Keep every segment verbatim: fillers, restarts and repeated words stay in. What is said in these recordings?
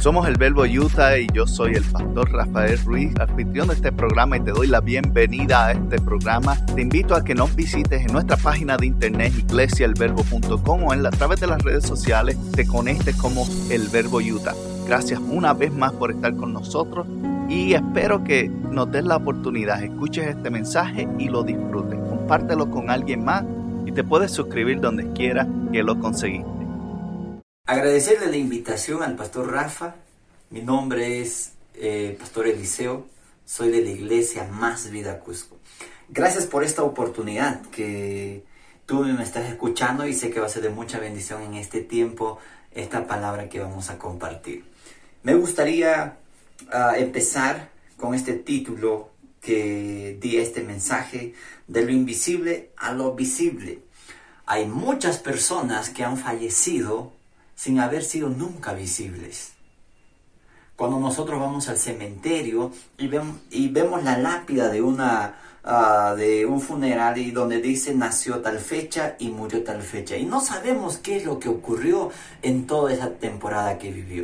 Somos el Verbo Utah y yo soy el pastor Rafael Ruiz, anfitrión de este programa, y te doy la bienvenida a este programa. Te invito a que nos visites en nuestra página de internet iglesia el verbo punto com o en la, a través de las redes sociales te conectes como el Verbo Utah. Gracias una vez más por estar con nosotros y espero que nos des la oportunidad, escuches este mensaje y lo disfrutes. Compártelo con alguien más y te puedes suscribir donde quiera que lo conseguiste. Agradecerle la invitación al pastor Rafa. Mi nombre es eh, Pastor Eliseo. Soy de la iglesia Más Vida Cusco. Gracias por esta oportunidad que tú me estás escuchando y sé que va a ser de mucha bendición en este tiempo esta palabra que vamos a compartir. Me gustaría uh, empezar con este título que di este mensaje: de lo invisible a lo visible. Hay muchas personas que han fallecido sin haber sido nunca visibles. Cuando nosotros vamos al cementerio y vemos, y vemos la lápida de, una, uh, de un funeral y donde dice nació tal fecha y murió tal fecha, y no sabemos qué es lo que ocurrió en toda esa temporada que vivió.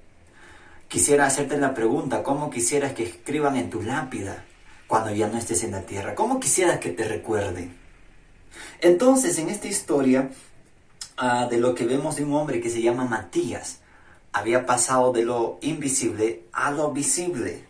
Quisiera hacerte la pregunta: ¿cómo quisieras que escriban en tu lápida cuando ya no estés en la tierra? ¿Cómo quisieras que te recuerden? Entonces, en esta historia Uh, de lo que vemos de un hombre que se llama Matías, había pasado de lo invisible a lo visible.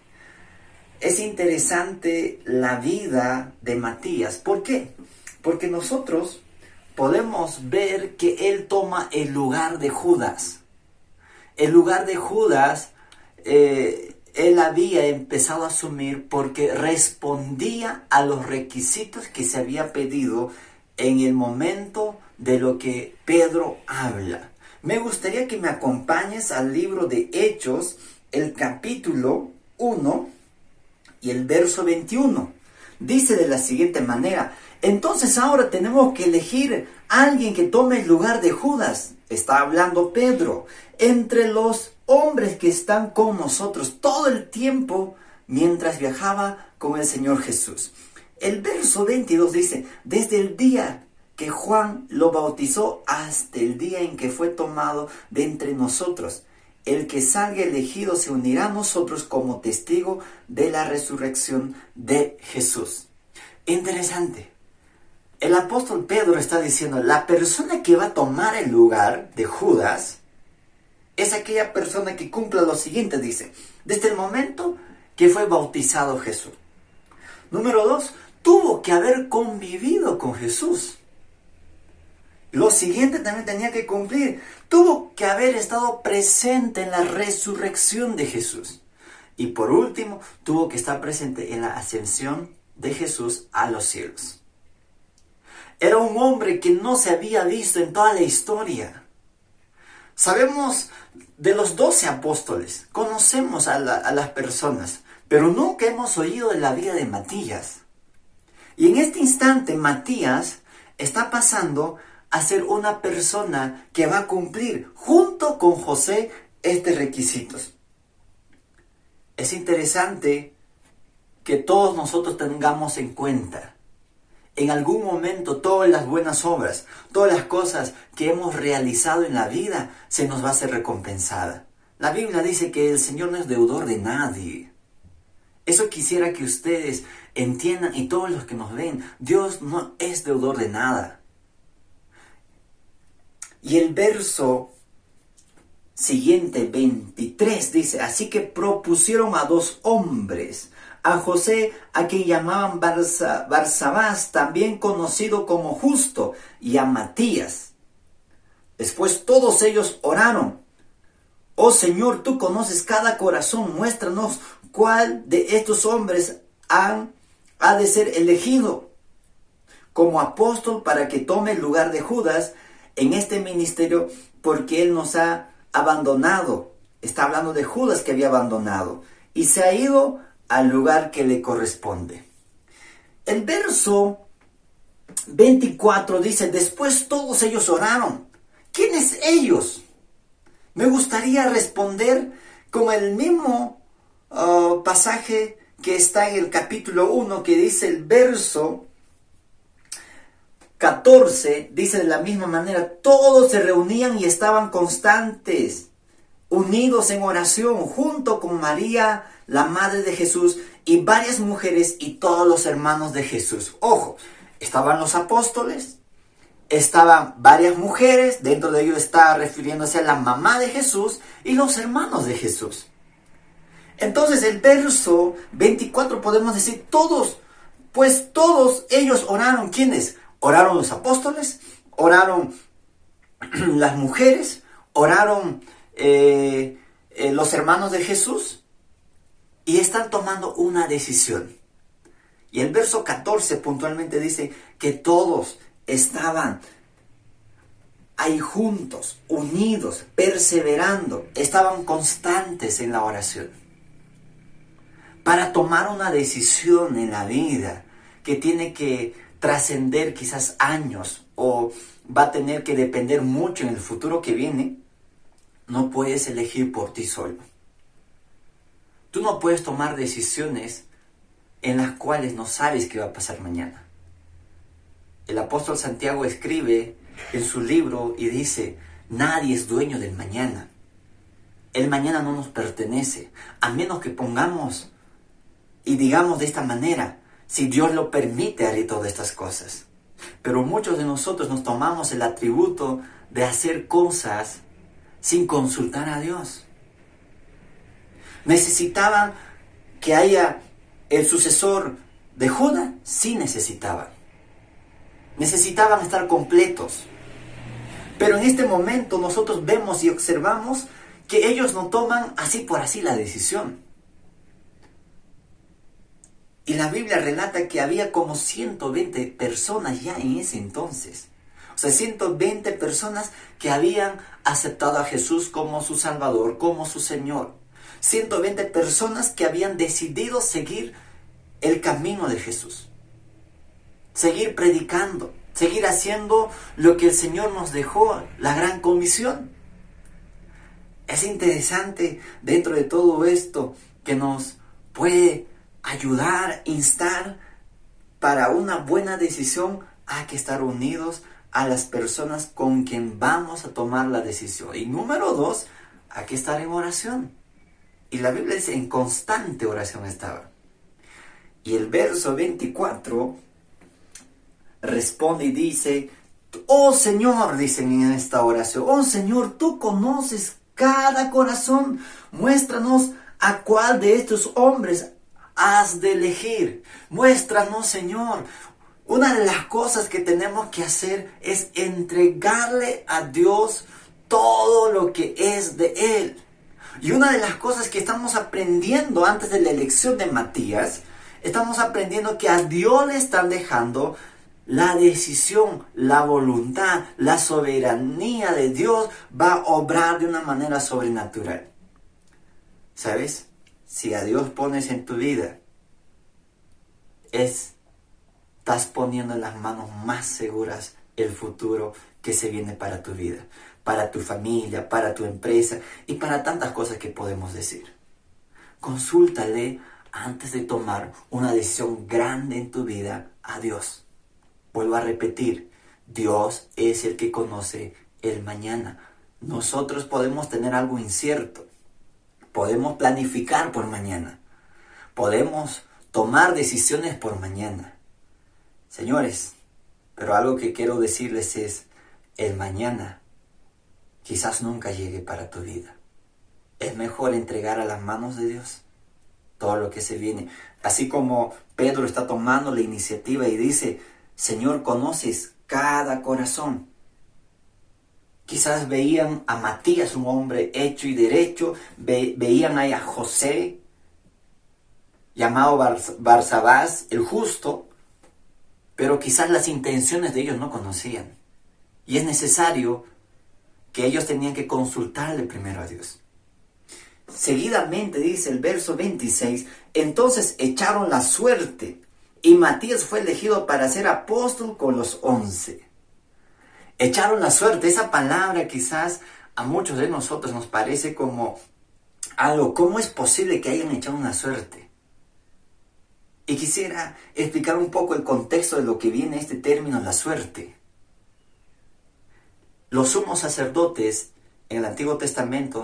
Es interesante la vida de Matías. ¿Por qué? Porque nosotros podemos ver que él toma el lugar de Judas. El lugar de Judas, eh, él había empezado a asumir porque respondía a los requisitos que se había pedido en el momento de lo que Pedro habla. Me gustaría que me acompañes al libro de Hechos, el capítulo uno y el verso veintiuno. Dice de la siguiente manera: entonces ahora tenemos que elegir a alguien que tome el lugar de Judas. Está hablando Pedro. Entre los hombres que están con nosotros todo el tiempo mientras viajaba con el Señor Jesús. El verso veintidós dice: desde el día que Juan lo bautizó hasta el día en que fue tomado de entre nosotros, el que salga elegido se unirá a nosotros como testigo de la resurrección de Jesús. Interesante. El apóstol Pedro está diciendo: la persona que va a tomar el lugar de Judas es aquella persona que cumpla lo siguiente, dice, desde el momento que fue bautizado Jesús. Número dos, tuvo que haber convivido con Jesús. Lo siguiente también tenía que cumplir. Tuvo que haber estado presente en la resurrección de Jesús. Y por último, tuvo que estar presente en la ascensión de Jesús a los cielos. Era un hombre que no se había visto en toda la historia. Sabemos de los doce apóstoles, conocemos a, la, a las personas, pero nunca hemos oído de la vida de Matías. Y en este instante, Matías está pasando a ser una persona que va a cumplir junto con José estos requisitos. Es interesante que todos nosotros tengamos en cuenta, en algún momento, todas las buenas obras, todas las cosas que hemos realizado en la vida, se nos va a ser recompensada. La Biblia dice que el Señor no es deudor de nadie. Eso quisiera que ustedes entiendan, y todos los que nos ven, Dios no es deudor de nada. Y el verso siguiente, veintitrés, dice: así que propusieron a dos hombres, a José, a quien llamaban Barsa, Barsabás, también conocido como Justo, y a Matías. Después todos ellos oraron: oh Señor, tú conoces cada corazón, muéstranos cuál de estos hombres han, ha de ser elegido como apóstol para que tome el lugar de Judas en este ministerio, porque él nos ha abandonado. Está hablando de Judas, que había abandonado y se ha ido al lugar que le corresponde. El verso veinticuatro dice: después todos ellos oraron. ¿Quiénes ellos? Me gustaría responder con el mismo uh, pasaje que está en el capítulo uno, que dice el verso catorce, dice de la misma manera: todos se reunían y estaban constantes unidos en oración junto con María, la madre de Jesús, y varias mujeres y todos los hermanos de Jesús. Ojo, estaban los apóstoles, estaban varias mujeres, dentro de ellos está refiriéndose a la mamá de Jesús y los hermanos de Jesús. Entonces el verso veinticuatro podemos decir todos, pues todos ellos oraron. ¿Quiénes? Oraron los apóstoles, oraron las mujeres, oraron eh, eh, los hermanos de Jesús, y están tomando una decisión. Y el verso catorce puntualmente dice que todos estaban ahí juntos, unidos, perseverando, estaban constantes en la oración. Para tomar una decisión en la vida que tiene que trascender quizás años o va a tener que depender mucho en el futuro que viene, no puedes elegir por ti solo. Tú no puedes tomar decisiones en las cuales no sabes qué va a pasar mañana. El apóstol Santiago escribe en su libro y dice, nadie es dueño del mañana. El mañana no nos pertenece, a menos que pongamos y digamos de esta manera, si Dios lo permite, haré todas estas cosas. Pero muchos de nosotros nos tomamos el atributo de hacer cosas sin consultar a Dios. ¿Necesitaban que haya el sucesor de Judá? Sí necesitaban. Necesitaban estar completos. Pero en este momento nosotros vemos y observamos que ellos no toman así por así la decisión. Y la Biblia relata que había como ciento veinte personas ya en ese entonces. O sea, ciento veinte personas que habían aceptado a Jesús como su Salvador, como su Señor. ciento veinte personas que habían decidido seguir el camino de Jesús. Seguir predicando, seguir haciendo lo que el Señor nos dejó, la gran comisión. Es interesante dentro de todo esto que nos puede ayudar, instar para una buena decisión. Hay que estar unidos a las personas con quien vamos a tomar la decisión. Y número dos, hay que estar en oración. Y la Biblia dice, en constante oración estaba. Y el verso veinticuatro responde y dice, oh Señor, dicen en esta oración, oh Señor, tú conoces cada corazón, muéstranos a cuál de estos hombres has de elegir. Muéstranos, Señor. Una de las cosas que tenemos que hacer es entregarle a Dios todo lo que es de Él. Y una de las cosas que estamos aprendiendo antes de la elección de Matías, estamos aprendiendo que a Dios le están dejando la decisión, la voluntad, la soberanía de Dios va a obrar de una manera sobrenatural. ¿Sabes? Si a Dios pones en tu vida, es, estás poniendo en las manos más seguras el futuro que se viene para tu vida, para tu familia, para tu empresa y para tantas cosas que podemos decir. Consúltale antes de tomar una decisión grande en tu vida a Dios. Vuelvo a repetir, Dios es el que conoce el mañana. Nosotros podemos tener algo incierto. Podemos planificar por mañana. Podemos tomar decisiones por mañana. Señores, pero algo que quiero decirles es, el mañana quizás nunca llegue para tu vida. Es mejor entregar a las manos de Dios todo lo que se viene. Así como Pedro está tomando la iniciativa y dice, Señor, conoces cada corazón. Quizás veían a Matías, un hombre hecho y derecho, ve, veían ahí a José, llamado Bar- Barsabás, el justo, pero quizás las intenciones de ellos no conocían. Y es necesario que ellos tenían que consultarle primero a Dios. Seguidamente dice el verso veintiséis, entonces echaron la suerte y Matías fue elegido para ser apóstol con los once. Echaron la suerte, esa palabra quizás a muchos de nosotros nos parece como algo, ¿cómo es posible que hayan echado una suerte? Y quisiera explicar un poco el contexto de lo que viene este término, la suerte. Los sumos sacerdotes en el Antiguo Testamento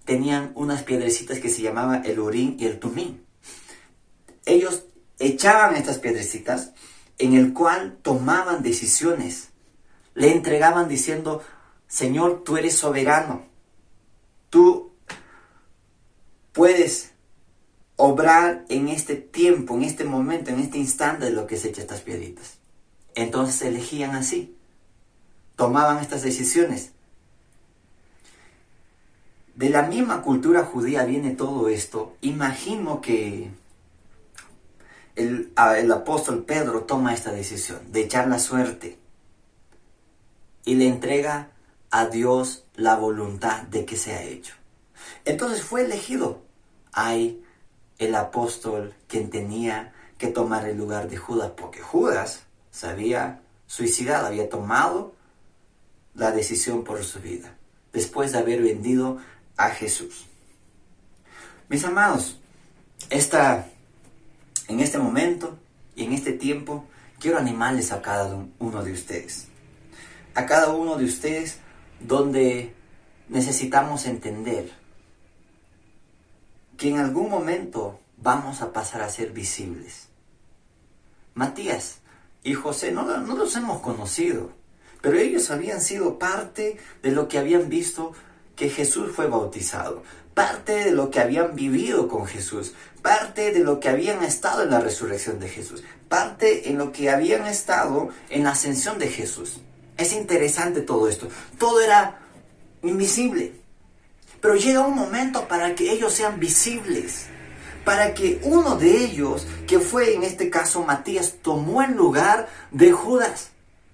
tenían unas piedrecitas que se llamaban el Urim y el Tumim. Ellos echaban estas piedrecitas en el cual tomaban decisiones. Le entregaban diciendo, Señor, tú eres soberano. Tú puedes obrar en este tiempo, en este momento, en este instante de lo que se echa estas piedritas. Entonces elegían así. Tomaban estas decisiones. De la misma cultura judía viene todo esto. Imagino que el, el apóstol Pedro toma esta decisión de echar la suerte y le entrega a Dios la voluntad de que sea hecho. Entonces fue elegido. Hay el apóstol quien tenía que tomar el lugar de Judas, porque Judas se había suicidado, había tomado la decisión por su vida, después de haber vendido a Jesús. Mis amados, esta, en este momento y en este tiempo, quiero animarles a cada uno de ustedes. A cada uno de ustedes donde necesitamos entender que en algún momento vamos a pasar a ser visibles. Matías y José no, no los hemos conocido, pero ellos habían sido parte de lo que habían visto que Jesús fue bautizado, parte de lo que habían vivido con Jesús, parte de lo que habían estado en la resurrección de Jesús, parte en lo que habían estado en la ascensión de Jesús. Es interesante todo esto. Todo era invisible. Pero llega un momento para que ellos sean visibles. Para que uno de ellos, que fue en este caso Matías, tomó el lugar de Judas.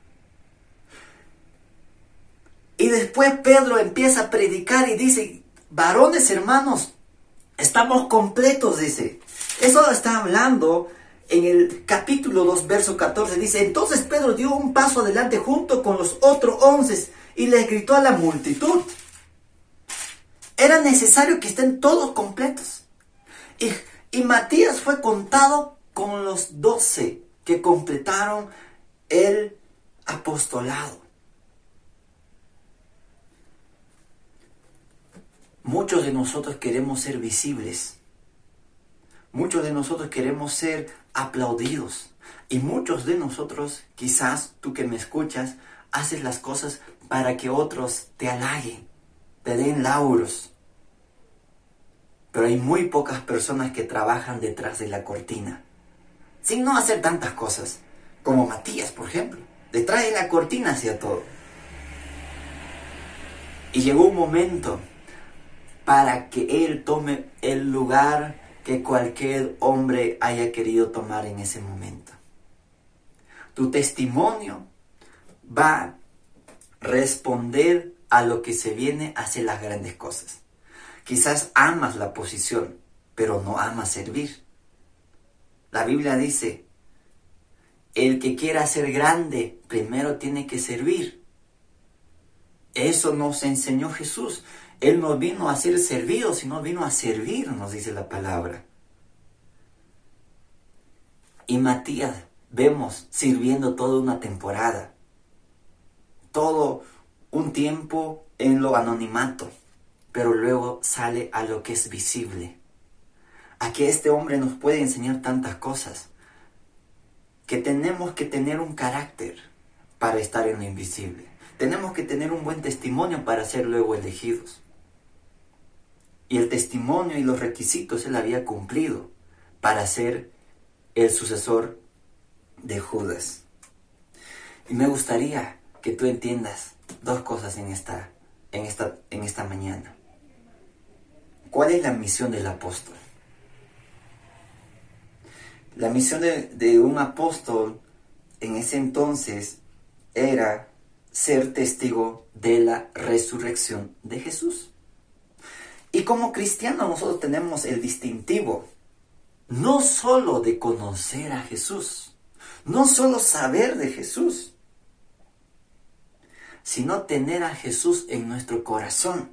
Y después Pedro empieza a predicar y dice, varones hermanos, estamos completos, dice. Eso está hablando en el capítulo dos, verso catorce. Dice, entonces Pedro dio un paso adelante junto con los otros once y les gritó a la multitud. Era necesario que estén todos completos. Y, y Matías fue contado con los doce que completaron el apostolado. Muchos de nosotros queremos ser visibles. Muchos de nosotros queremos ser aplaudidos. Y muchos de nosotros, quizás tú que me escuchas, haces las cosas para que otros te halaguen, te den lauros. Pero hay muy pocas personas que trabajan detrás de la cortina, sin no hacer tantas cosas, como Matías, por ejemplo. Detrás de la cortina hacía todo. Y llegó un momento para que él tome el lugar que cualquier hombre haya querido tomar en ese momento. Tu testimonio va a responder a lo que se viene a hacer las grandes cosas. Quizás amas la posición, pero no amas servir. La Biblia dice, el que quiera ser grande, primero tiene que servir. Eso nos enseñó Jesús. Él no vino a ser servido, sino vino a servir, nos dice la palabra. Y Matías, vemos sirviendo toda una temporada, todo un tiempo en lo anonimato, pero luego sale a lo que es visible. Aquí este hombre nos puede enseñar tantas cosas, que tenemos que tener un carácter para estar en lo invisible. Tenemos que tener un buen testimonio para ser luego elegidos. Y el testimonio y los requisitos él había cumplido para ser el sucesor de Judas. Y me gustaría que tú entiendas dos cosas en esta, en esta, en esta mañana. ¿Cuál es la misión del apóstol? La misión de, de un apóstol en ese entonces era ser testigo de la resurrección de Jesús. Y como cristianos nosotros tenemos el distintivo, no solo de conocer a Jesús, no solo saber de Jesús, sino tener a Jesús en nuestro corazón.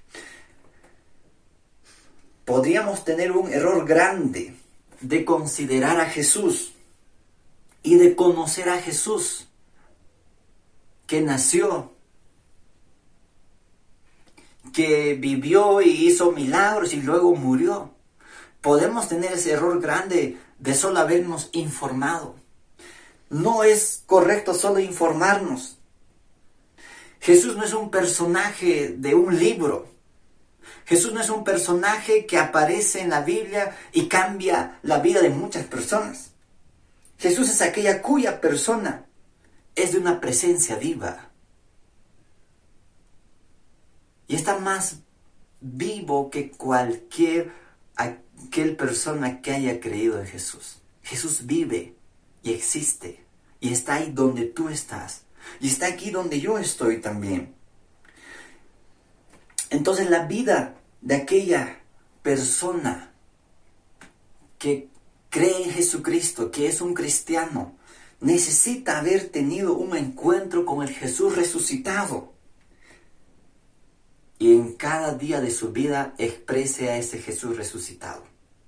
Podríamos tener un error grande de considerar a Jesús y de conocer a Jesús, que nació, que vivió y hizo milagros y luego murió. Podemos tener ese error grande de solo habernos informado. No es correcto solo informarnos. Jesús no es un personaje de un libro. Jesús no es un personaje que aparece en la Biblia y cambia la vida de muchas personas. Jesús es aquella cuya persona es de una presencia viva. Y está más vivo que cualquier aquel persona que haya creído en Jesús. Jesús vive y existe y está ahí donde tú estás y está aquí donde yo estoy también. Entonces la vida de aquella persona que cree en Jesucristo, que es un cristiano, necesita haber tenido un encuentro con el Jesús resucitado. Y en cada día de su vida exprese a ese Jesús resucitado.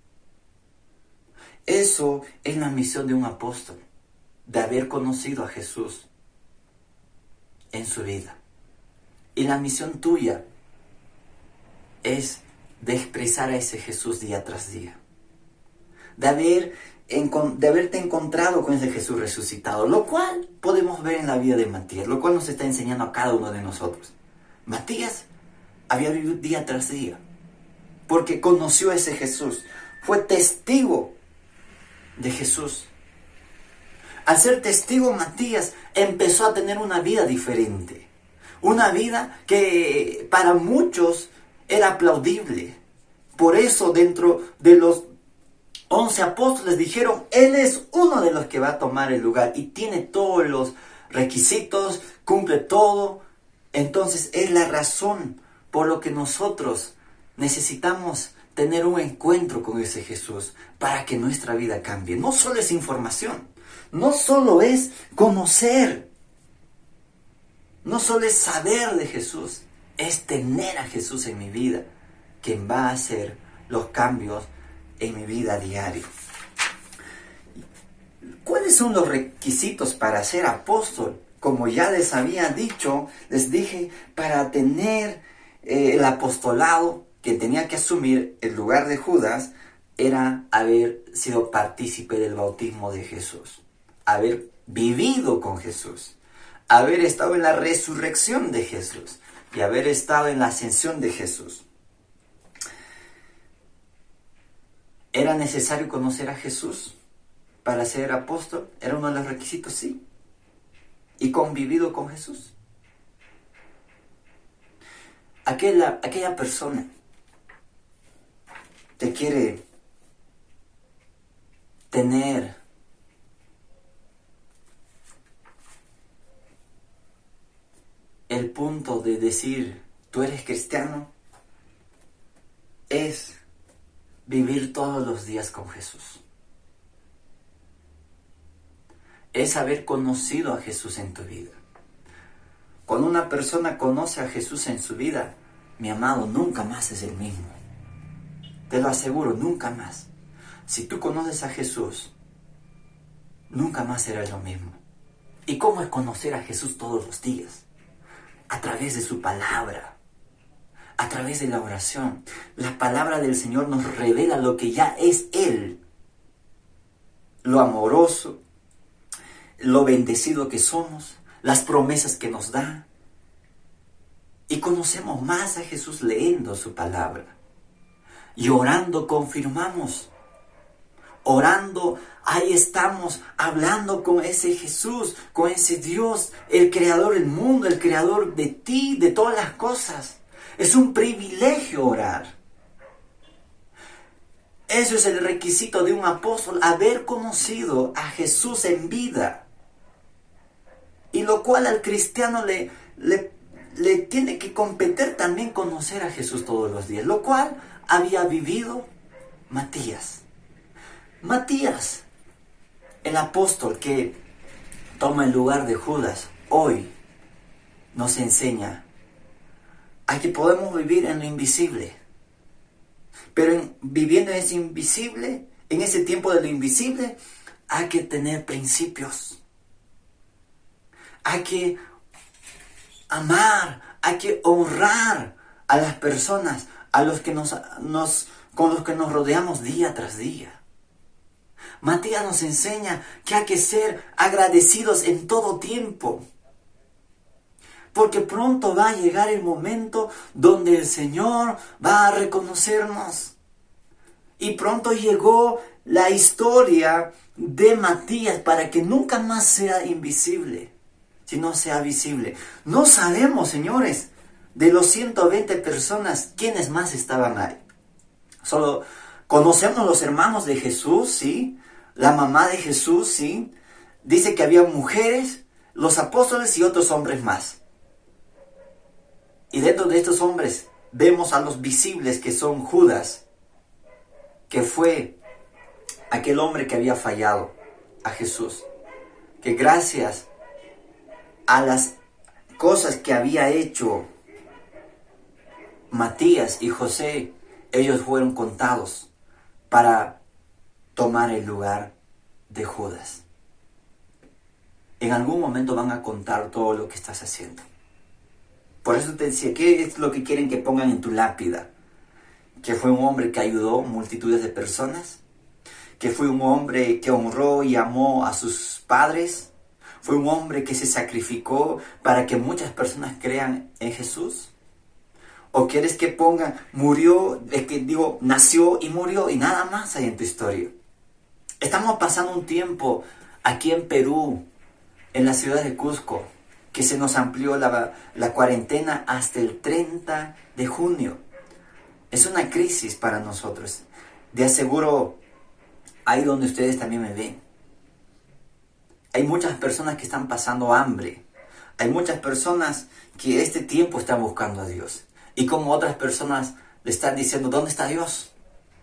Eso es la misión de un apóstol, de haber conocido a Jesús en su vida. Y la misión tuya es de expresar a ese Jesús día tras día. De, haber, de haberte encontrado con ese Jesús resucitado, lo cual podemos ver en la vida de Matías, lo cual nos está enseñando a cada uno de nosotros. Matías había vivido día tras día, porque conoció a ese Jesús, fue testigo de Jesús. Al ser testigo, Matías empezó a tener una vida diferente, una vida que para muchos era aplaudible. Por eso dentro de los once apóstoles dijeron, Él es uno de los que va a tomar el lugar y tiene todos los requisitos, cumple todo. Entonces es la razón por lo que nosotros necesitamos tener un encuentro con ese Jesús para que nuestra vida cambie. No solo es información, no solo es conocer, no solo es saber de Jesús, es tener a Jesús en mi vida, quien va a hacer los cambios en mi vida diaria. ¿Cuáles son los requisitos para ser apóstol? Como ya les había dicho, les dije, para tener eh, el apostolado, quien tenía que asumir el lugar de Judas, era haber sido partícipe del bautismo de Jesús, haber vivido con Jesús, haber estado en la resurrección de Jesús y haber estado en la ascensión de Jesús. ¿Era necesario conocer a Jesús para ser apóstol? ¿Era uno de los requisitos? Sí. ¿Y convivido con Jesús? Aquella, aquella persona que quiere tener el punto de decir, tú eres cristiano, es vivir todos los días con Jesús. Es haber conocido a Jesús en tu vida. Cuando una persona conoce a Jesús en su vida, mi amado, nunca más es el mismo. Te lo aseguro, nunca más. Si tú conoces a Jesús, nunca más será lo mismo. ¿Y cómo es conocer a Jesús todos los días? A través de su palabra, a través de la oración. La palabra del Señor nos revela lo que ya es Él. Lo amoroso, lo bendecido que somos, las promesas que nos da. Y conocemos más a Jesús leyendo su palabra. Y orando confirmamos. Orando, ahí estamos hablando con ese Jesús, con ese Dios, el creador del mundo, el creador de ti, de todas las cosas. Es un privilegio orar. Eso es el requisito de un apóstol, haber conocido a Jesús en vida. Y lo cual al cristiano le, le, le tiene que competir también conocer a Jesús todos los días. Lo cual había vivido Matías. Matías, el apóstol que toma el lugar de Judas, hoy nos enseña a que podemos vivir en lo invisible. Pero en, viviendo en ese invisible, en ese tiempo de lo invisible, hay que tener principios. Hay que amar, hay que honrar a las personas a los que nos, nos, con los que nos rodeamos día tras día. Matías nos enseña que hay que ser agradecidos en todo tiempo. Porque pronto va a llegar el momento donde el Señor va a reconocernos. Y pronto llegó la historia de Matías para que nunca más sea invisible, sino sea visible. No sabemos, señores, de los ciento veinte personas, quiénes más estaban ahí. Solo conocemos los hermanos de Jesús, ¿sí? La mamá de Jesús, ¿sí? Dice que había mujeres, los apóstoles y otros hombres más. Y dentro de estos hombres vemos a los visibles, que son Judas, que fue aquel hombre que había fallado a Jesús, que gracias a las cosas que había hecho Matías y José, ellos fueron contados para tomar el lugar de Judas. En algún momento van a contar todo lo que estás haciendo. Por eso te decía, ¿qué es lo que quieren que pongan en tu lápida? Que fue un hombre que ayudó multitudes de personas, que fue un hombre que honró y amó a sus padres, fue un hombre que se sacrificó para que muchas personas crean en Jesús. ¿O quieres que pongan, murió, es que digo, nació y murió y nada más hay en tu historia? Estamos pasando un tiempo aquí en Perú, en la ciudad de Cusco, que se nos amplió la, la cuarentena hasta el treinta de junio. Es una crisis para nosotros. De aseguro, ahí donde ustedes también me ven, hay muchas personas que están pasando hambre. Hay muchas personas que este tiempo están buscando a Dios. Y como otras personas le están diciendo, ¿dónde está Dios?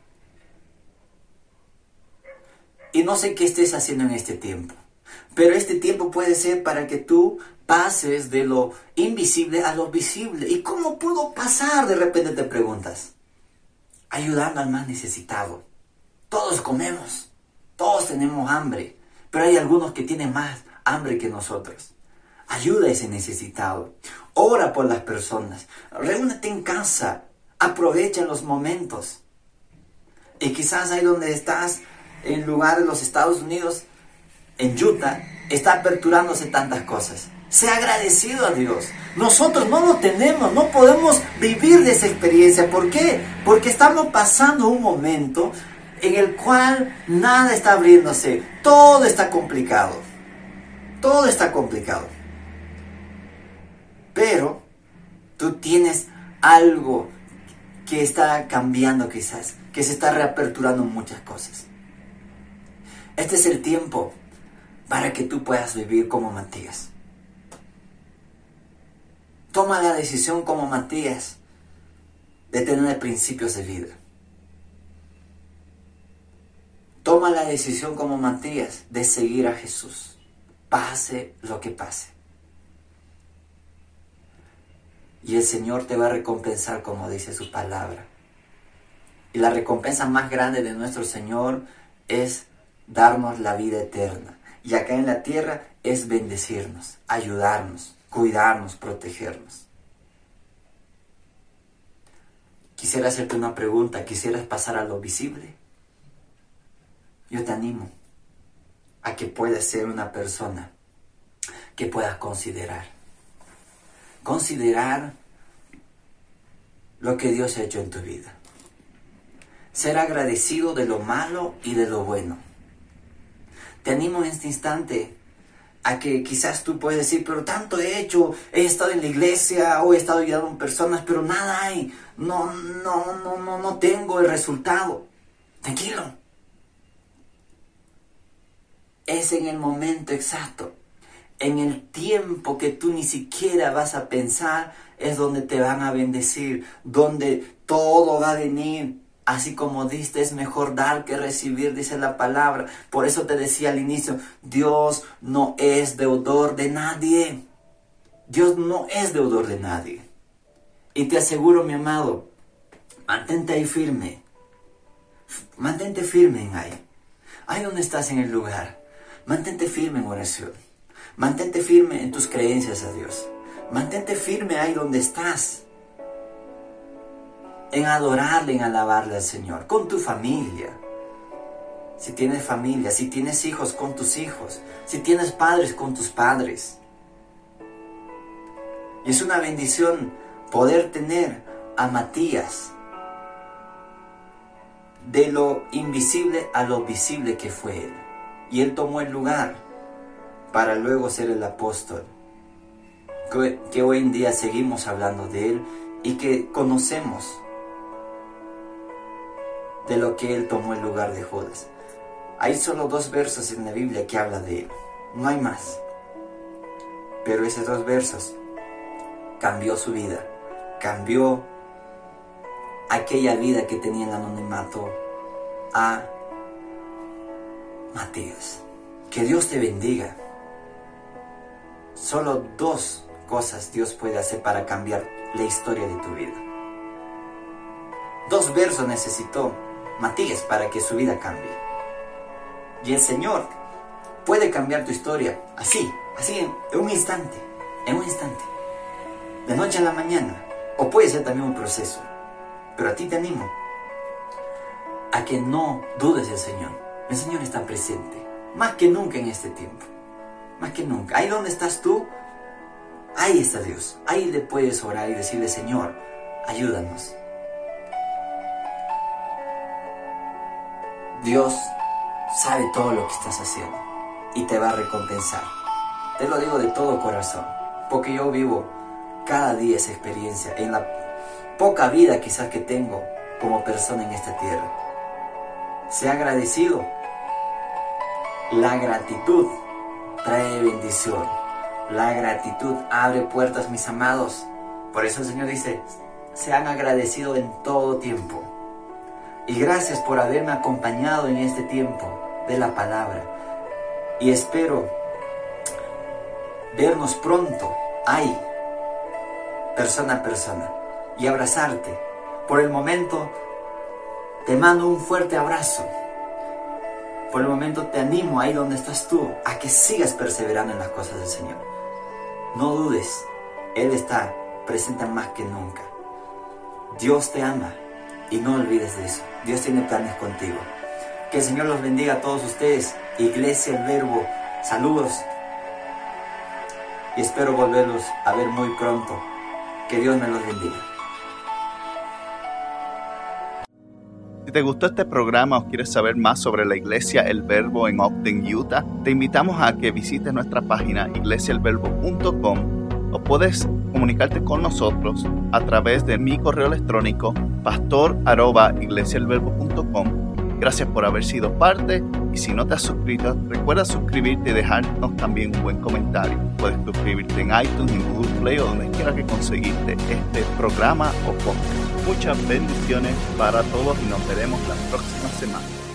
Y no sé qué estés haciendo en este tiempo. Pero este tiempo puede ser para que tú pases de lo invisible a lo visible. ¿Y cómo puedo pasar? De repente te preguntas. Ayudando al más necesitado. Todos comemos. Todos tenemos hambre. Pero hay algunos que tienen más hambre que nosotros. Ayuda a ese necesitado. Ora por las personas. Reúnete en casa. Aprovecha los momentos. Y quizás ahí donde estás, en lugar de los Estados Unidos, en Utah, está aperturándose tantas cosas. Sea agradecido a Dios. Nosotros no lo tenemos, no podemos vivir de esa experiencia. ¿Por qué? Porque estamos pasando un momento en el cual nada está abriéndose. Todo está complicado. Todo está complicado. Pero tú tienes algo que está cambiando quizás, que se está reaperturando muchas cosas. Este es el tiempo para que tú puedas vivir como Matías. Toma la decisión como Matías de tener principios de vida. Toma la decisión como Matías de seguir a Jesús, pase lo que pase. Y el Señor te va a recompensar como dice su palabra. Y la recompensa más grande de nuestro Señor es darnos la vida eterna. Y acá en la tierra es bendecirnos, ayudarnos, cuidarnos, protegernos. Quisiera hacerte una pregunta. ¿Quisieras pasar a lo visible? Yo te animo a que puedas ser una persona que puedas considerar. Considerar lo que Dios ha hecho en tu vida. Ser agradecido de lo malo y de lo bueno. Te animo en este instante a que quizás tú puedes decir, pero tanto he hecho, he estado en la iglesia o he estado ayudando a personas, pero nada hay, no, no, no, no, no tengo el resultado. Tranquilo. Es en el momento exacto, en el tiempo que tú ni siquiera vas a pensar, es donde te van a bendecir, donde todo va a venir. Así como diste, es mejor dar que recibir, dice la palabra. Por eso te decía al inicio, Dios no es deudor de nadie. Dios no es deudor de nadie. Y te aseguro, mi amado, mantente ahí firme. Mantente firme en ahí. Ahí donde estás en el lugar. Mantente firme en oración. Mantente firme en tus creencias a Dios. Mantente firme ahí donde estás. en adorarle, en alabarle al Señor, con tu familia. Si tienes familia, si tienes hijos, con tus hijos. Si tienes padres, con tus padres. Y es una bendición poder tener a Matías, de lo invisible a lo visible que fue él. Y él tomó el lugar para luego ser el apóstol, que, que hoy en día seguimos hablando de él y que conocemos de lo que él tomó el lugar de Judas. Hay solo dos versos en la Biblia que habla de él, no hay más. Pero esos dos versos cambió su vida, cambió aquella vida que tenía en el anonimato a Matías. Que Dios te bendiga. Solo dos cosas Dios puede hacer para cambiar la historia de tu vida. Dos versos necesitó Matías para que su vida cambie. Y el Señor puede cambiar tu historia así, así en, en un instante, en un instante, de noche a la mañana. O puede ser también un proceso. Pero a ti te animo a que no dudes del Señor. El Señor está presente, más que nunca en este tiempo. Más que nunca. Ahí donde estás tú, ahí está Dios. Ahí le puedes orar y decirle: Señor, ayúdanos. Dios sabe todo lo que estás haciendo y te va a recompensar. Te lo digo de todo corazón, porque yo vivo cada día esa experiencia en la poca vida quizás que tengo como persona en esta tierra. Sea agradecido. La gratitud trae bendición. La gratitud abre puertas, mis amados. Por eso el Señor dice: sean agradecidos en todo tiempo. Y gracias por haberme acompañado en este tiempo de la palabra. Y espero vernos pronto, ahí, persona a persona, y abrazarte. Por el momento, te mando un fuerte abrazo. Por el momento te animo ahí donde estás tú, a que sigas perseverando en las cosas del Señor. No dudes, Él está presente más que nunca. Dios te ama y no olvides de eso. Dios tiene planes contigo. Que el Señor los bendiga a todos ustedes. Iglesia El Verbo, saludos. Y espero volverlos a ver muy pronto. Que Dios me los bendiga. Si te gustó este programa o quieres saber más sobre la Iglesia El Verbo en Ogden, Utah, te invitamos a que visites nuestra página iglesia el verbo punto com o puedes comunicarte con nosotros a través de mi correo electrónico pastor arroba iglesia el verbo punto com. Gracias por haber sido parte y si no te has suscrito, recuerda suscribirte y dejarnos también un buen comentario. Puedes suscribirte en iTunes, en Google Play o donde quiera que conseguiste este programa o podcast. Muchas bendiciones para todos y nos veremos la próxima semana.